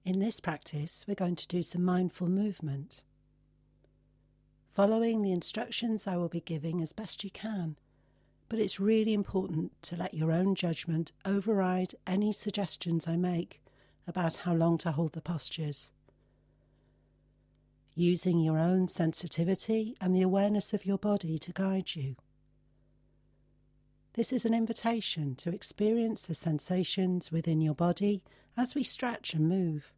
In this practice, we're going to do some mindful movement, following the instructions I will be giving as best you can, but it's really important to let your own judgment override any suggestions I make about how long to hold the postures. Using your own sensitivity and the awareness of your body to guide you. This is an invitation to experience the sensations within your body as we stretch and move.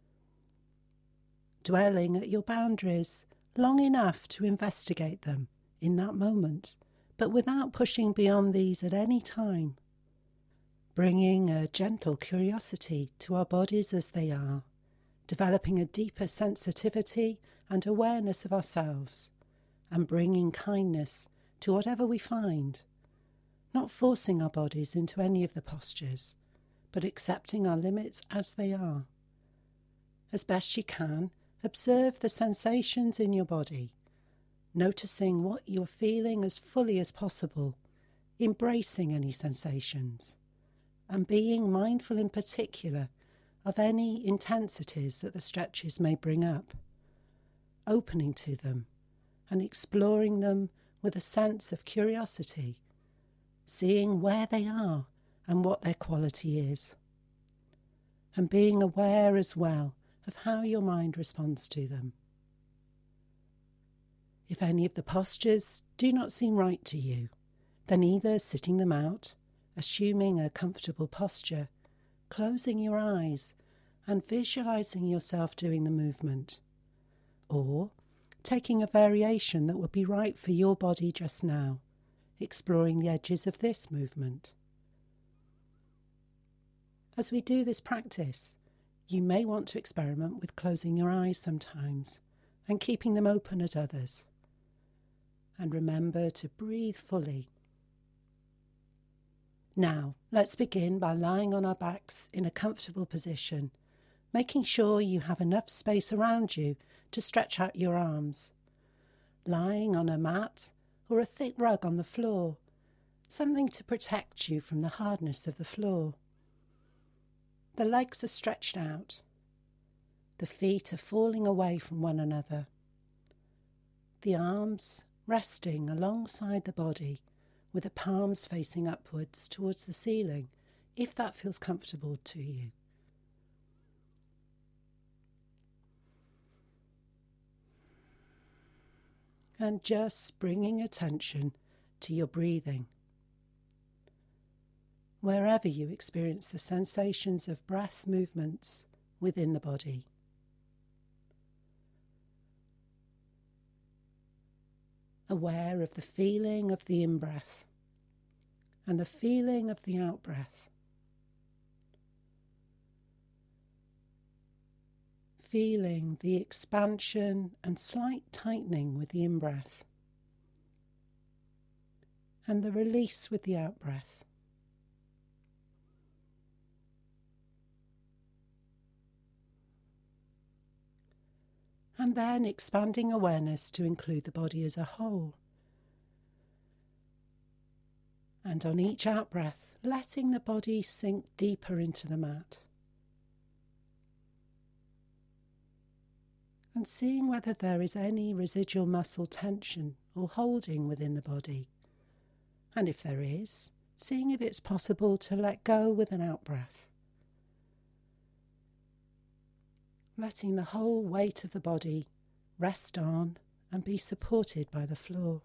Dwelling at your boundaries long enough to investigate them in that moment, but without pushing beyond these at any time. Bringing a gentle curiosity to our bodies as they are, developing a deeper sensitivity and awareness of ourselves, and bringing kindness to whatever we find, not forcing our bodies into any of the postures, but accepting our limits as they are. As best you can, observe the sensations in your body, noticing what you are feeling as fully as possible, embracing any sensations, and being mindful in particular of any intensities that the stretches may bring up, opening to them and exploring them with a sense of curiosity, seeing where they are and what their quality is, and being aware as well of how your mind responds to them. If any of the postures do not seem right to you, then either sitting them out, assuming a comfortable posture, closing your eyes and visualizing yourself doing the movement, or taking a variation that would be right for your body just now, exploring the edges of this movement. As we do this practice, you may want to experiment with closing your eyes sometimes and keeping them open at others. And remember to breathe fully. Now, let's begin by lying on our backs in a comfortable position, making sure you have enough space around you to stretch out your arms. Lying on a mat or a thick rug on the floor, something to protect you from the hardness of the floor. The legs are stretched out. The feet are falling away from one another. The arms resting alongside the body with the palms facing upwards towards the ceiling, if that feels comfortable to you. And just bringing attention to your breathing. Wherever you experience the sensations of breath movements within the body. Aware of the feeling of the in-breath and the feeling of the out-breath. Feeling the expansion and slight tightening with the in-breath and the release with the out-breath. And then expanding awareness to include the body as a whole. And on each out-breath, letting the body sink deeper into the mat. And seeing whether there is any residual muscle tension or holding within the body. And if there is, seeing if it's possible to let go with an out-breath. Letting the whole weight of the body rest on and be supported by the floor.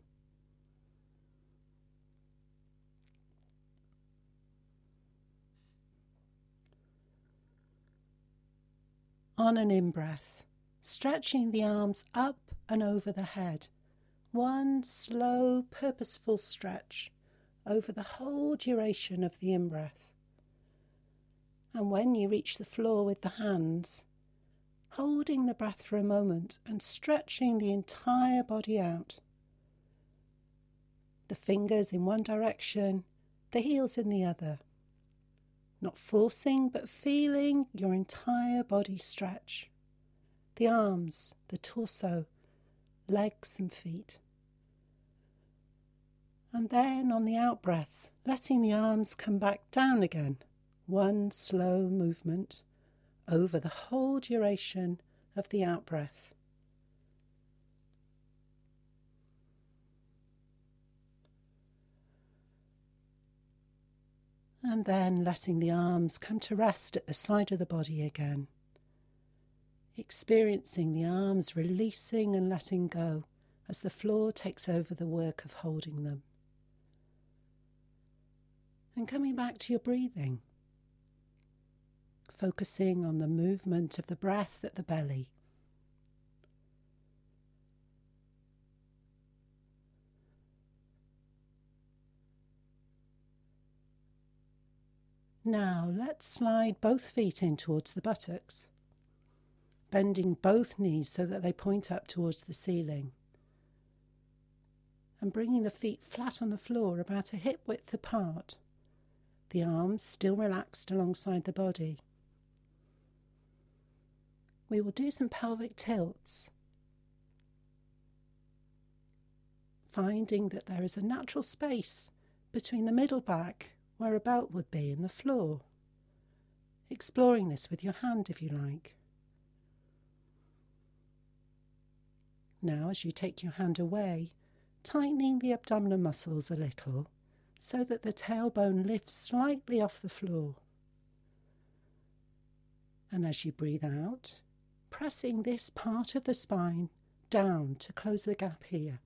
On an in-breath, stretching the arms up and over the head, one slow, purposeful stretch over the whole duration of the in-breath. And when you reach the floor with the hands, holding the breath for a moment and stretching the entire body out. The fingers in one direction, the heels in the other. Not forcing, but feeling your entire body stretch. The arms, the torso, legs and feet. And then on the out-breath, letting the arms come back down again. One slow movement over the whole duration of the out-breath. And then letting the arms come to rest at the side of the body again. Experiencing the arms releasing and letting go as the floor takes over the work of holding them. And coming back to your breathing. Focusing on the movement of the breath at the belly. Now let's slide both feet in towards the buttocks, bending both knees so that they point up towards the ceiling, and bringing the feet flat on the floor about a hip width apart, the arms still relaxed alongside the body. We will do some pelvic tilts, finding that there is a natural space between the middle back where a belt would be in the floor. Exploring this with your hand if you like. Now as you take your hand away, tightening the abdominal muscles a little so that the tailbone lifts slightly off the floor. And as you breathe out, pressing this part of the spine down to close the gap here.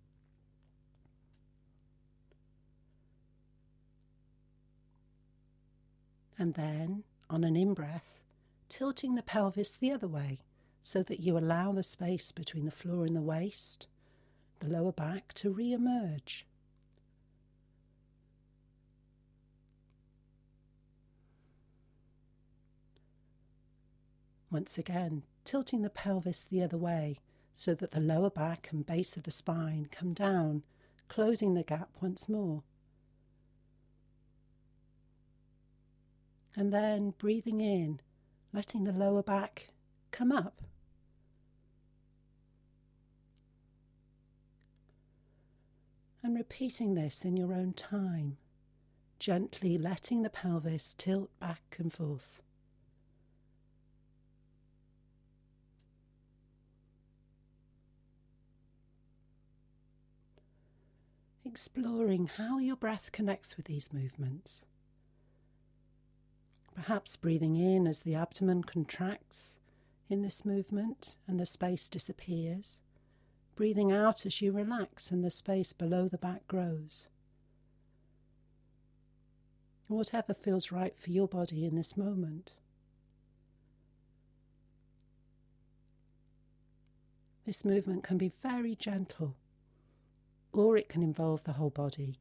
And then, on an in-breath, tilting the pelvis the other way so that you allow the space between the floor and the waist, the lower back, to re-emerge. Once again, tilting the pelvis the other way so that the lower back and base of the spine come down, closing the gap once more. And then breathing in, letting the lower back come up. And repeating this in your own time, gently letting the pelvis tilt back and forth. Exploring how your breath connects with these movements. Perhaps breathing in as the abdomen contracts in this movement and the space disappears. Breathing out as you relax and the space below the back grows. Whatever feels right for your body in this moment. This movement can be very gentle, or it can involve the whole body.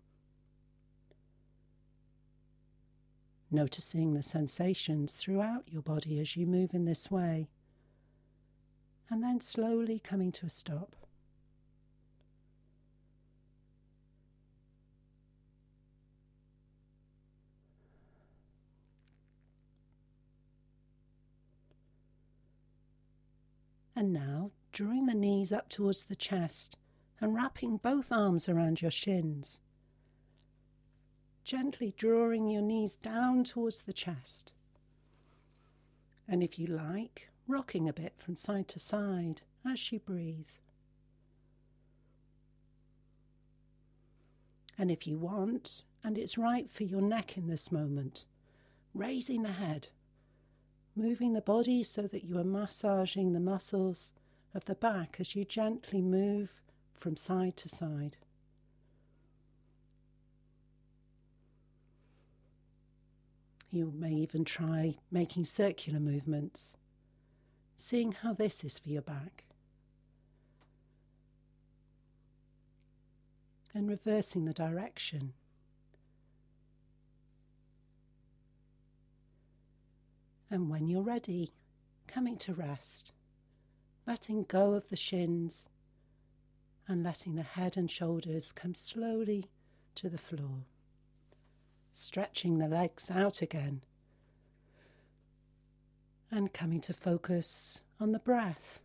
Noticing the sensations throughout your body as you move in this way, and then slowly coming to a stop. And now, drawing the knees up towards the chest and wrapping both arms around your shins. Gently drawing your knees down towards the chest. And if you like, rocking a bit from side to side as you breathe. And if you want, and it's right for your neck in this moment, raising the head, moving the body so that you are massaging the muscles of the back as you gently move from side to side. You may even try making circular movements, seeing how this is for your back. And reversing the direction. And when you're ready, coming to rest, letting go of the shins and letting the head and shoulders come slowly to the floor. Stretching the legs out again and coming to focus on the breath.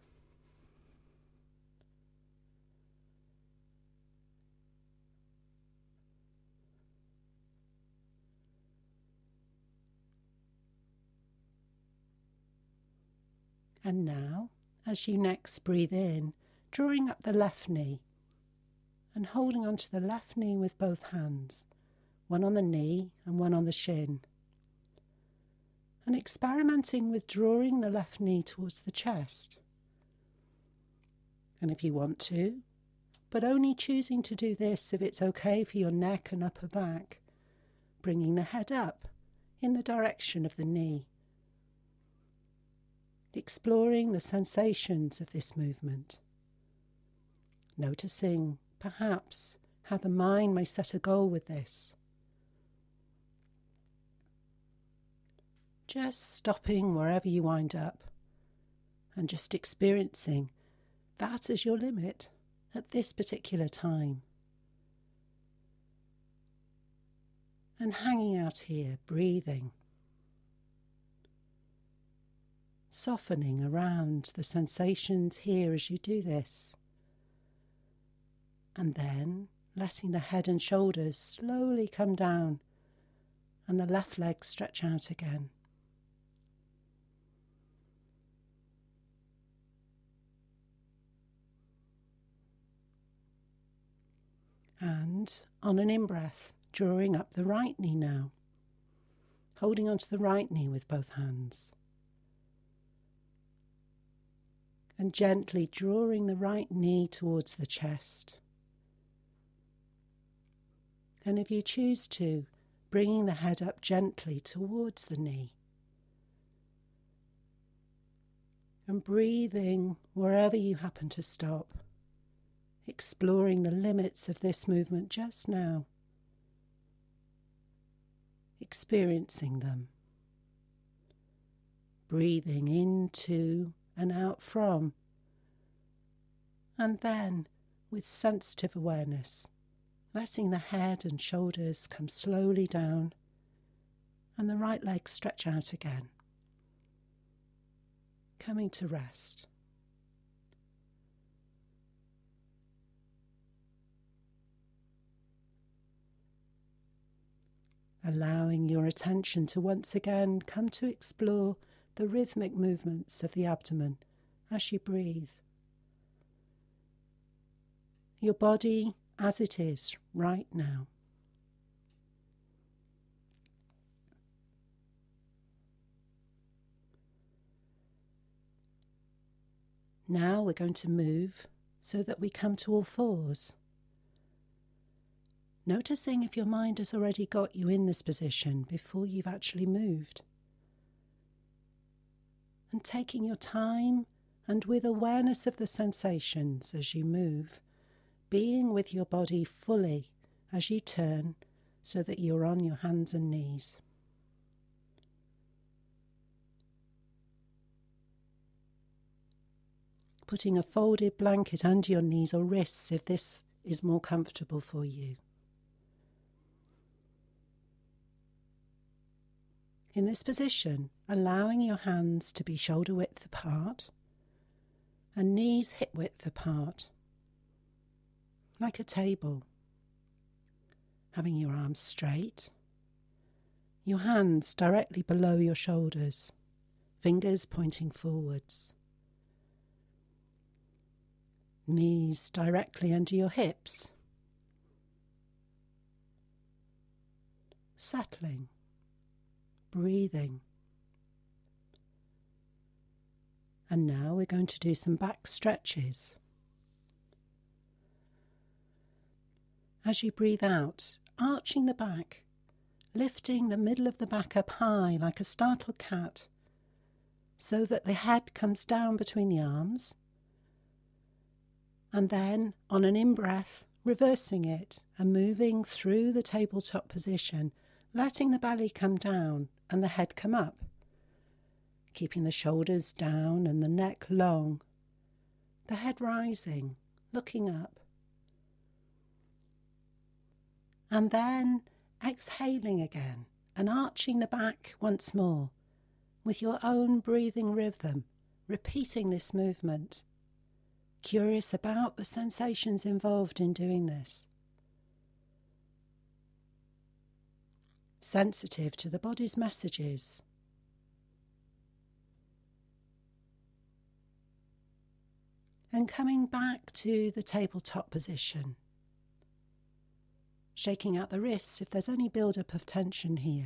And now, as you next breathe in, drawing up the left knee and holding onto the left knee with both hands, one on the knee and one on the shin. And experimenting with drawing the left knee towards the chest. And if you want to, but only choosing to do this if it's okay for your neck and upper back, bringing the head up in the direction of the knee. Exploring the sensations of this movement. Noticing, perhaps, how the mind may set a goal with this. Just stopping wherever you wind up and just experiencing that as your limit at this particular time. And hanging out here, breathing. Softening around the sensations here as you do this. And then letting the head and shoulders slowly come down and the left leg stretch out again. And on an in-breath, drawing up the right knee now, holding onto the right knee with both hands. And gently drawing the right knee towards the chest. And if you choose to, bringing the head up gently towards the knee. And breathing wherever you happen to stop. Exploring the limits of this movement just now. Experiencing them. Breathing into and out from, and then with sensitive awareness, letting the head and shoulders come slowly down and the right leg stretch out again, coming to rest. Allowing your attention to once again come to explore the rhythmic movements of the abdomen as you breathe. Your body as it is right now. Now we're going to move so that we come to all fours. Noticing if your mind has already got you in this position before you've actually moved. And taking your time and with awareness of the sensations as you move, being with your body fully as you turn so that you're on your hands and knees. Putting a folded blanket under your knees or wrists if this is more comfortable for you. In this position, allowing your hands to be shoulder width apart and knees hip width apart, like a table. Having your arms straight, your hands directly below your shoulders, fingers pointing forwards. Knees directly under your hips. Settling. Breathing. And now we're going to do some back stretches. As you breathe out, arching the back, lifting the middle of the back up high like a startled cat, so that the head comes down between the arms, and then on an in-breath, reversing it and moving through the tabletop position, letting the belly come down and the head come up, keeping the shoulders down and the neck long, the head rising, looking up. And then exhaling again and arching the back once more with your own breathing rhythm, repeating this movement, curious about the sensations involved in doing this. Sensitive to the body's messages. and coming back to the tabletop position. Shaking out the wrists if there's any build-up of tension here.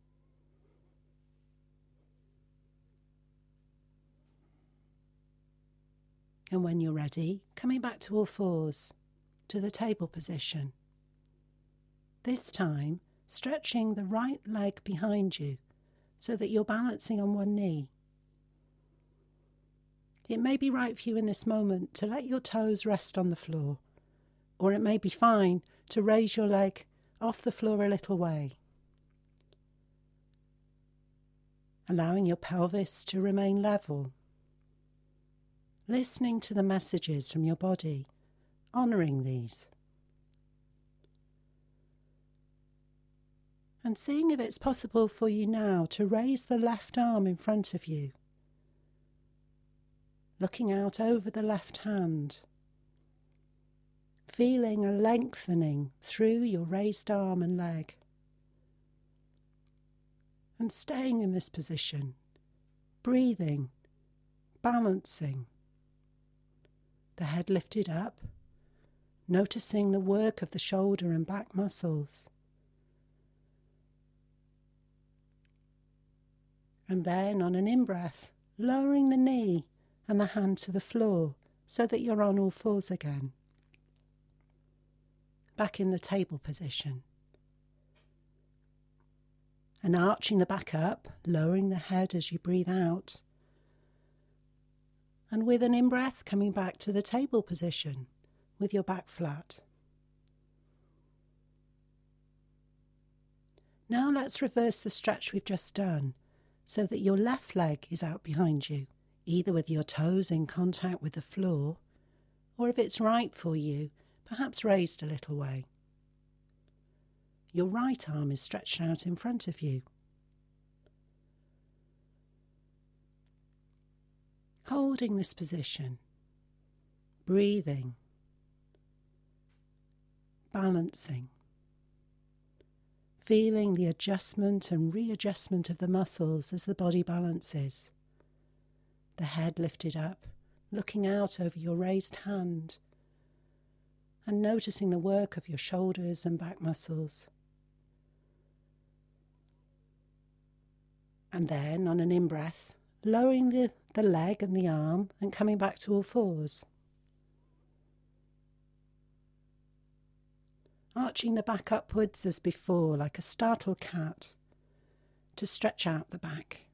And when you're ready, coming back to all fours, to the table position. This time, stretching the right leg behind you so that you're balancing on one knee. It may be right for you in this moment to let your toes rest on the floor, or it may be fine to raise your leg off the floor a little way. Allowing your pelvis to remain level. Listening to the messages from your body, honouring these. And seeing if it's possible for you now to raise the left arm in front of you. Looking out over the left hand. Feeling a lengthening through your raised arm and leg. And staying in this position, breathing, balancing. The head lifted up, noticing the work of the shoulder and back muscles. And then on an in-breath, lowering the knee and the hand to the floor so that you're on all fours again. Back in the table position. And arching the back up, lowering the head as you breathe out. And with an in-breath, coming back to the table position with your back flat. Now let's reverse the stretch we've just done so that your left leg is out behind you, either with your toes in contact with the floor, or if it's right for you, perhaps raised a little way. Your right arm is stretched out in front of you. Holding this position, breathing, balancing, feeling the adjustment and readjustment of the muscles as the body balances. The head lifted up, looking out over your raised hand, and noticing the work of your shoulders and back muscles. And then, on an in-breath, lowering the leg and the arm and coming back to all fours. Arching the back upwards as before, like a startled cat, to stretch out the back.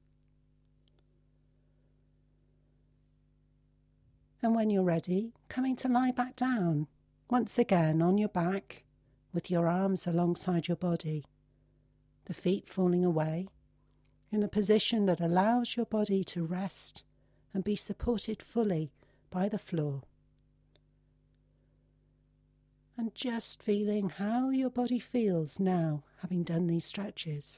And when you're ready, coming to lie back down, once again on your back, with your arms alongside your body, the feet falling away, in a position that allows your body to rest and be supported fully by the floor. And just feeling how your body feels now, having done these stretches.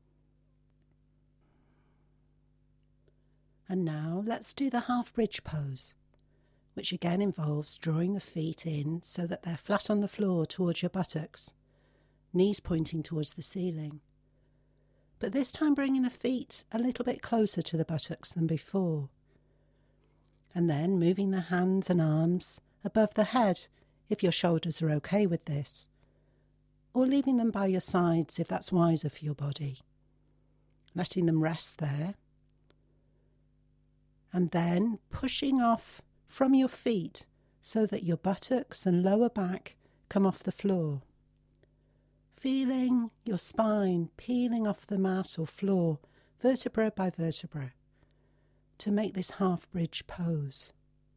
And now let's do the half bridge pose, which again involves drawing the feet in so that they're flat on the floor towards your buttocks, knees pointing towards the ceiling. But this time bringing the feet a little bit closer to the buttocks than before. And then moving the hands and arms above the head if your shoulders are okay with this, or leaving them by your sides if that's wiser for your body. Letting them rest there. And then pushing off from your feet so that your buttocks and lower back come off the floor. Feeling your spine peeling off the mat or floor, vertebra by vertebra, to make this half bridge pose.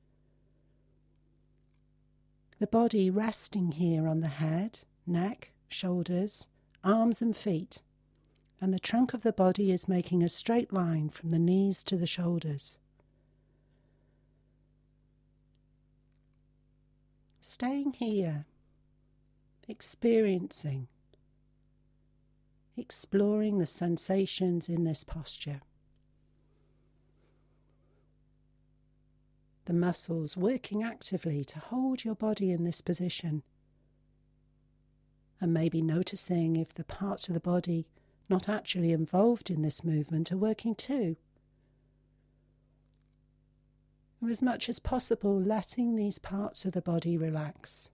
The body resting here on the head, neck, shoulders, arms and feet, and the trunk of the body is making a straight line from the knees to the shoulders. Staying here, experiencing, exploring the sensations in this posture. The muscles working actively to hold your body in this position. And maybe noticing if the parts of the body not actually involved in this movement are working too. As much as possible, letting these parts of the body relax.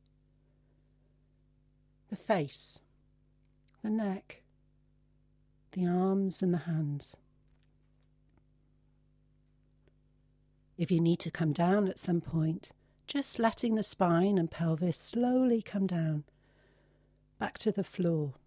The face, the neck, the arms and the hands. If you need to come down at some point, just letting the spine and pelvis slowly come down, back to the floor.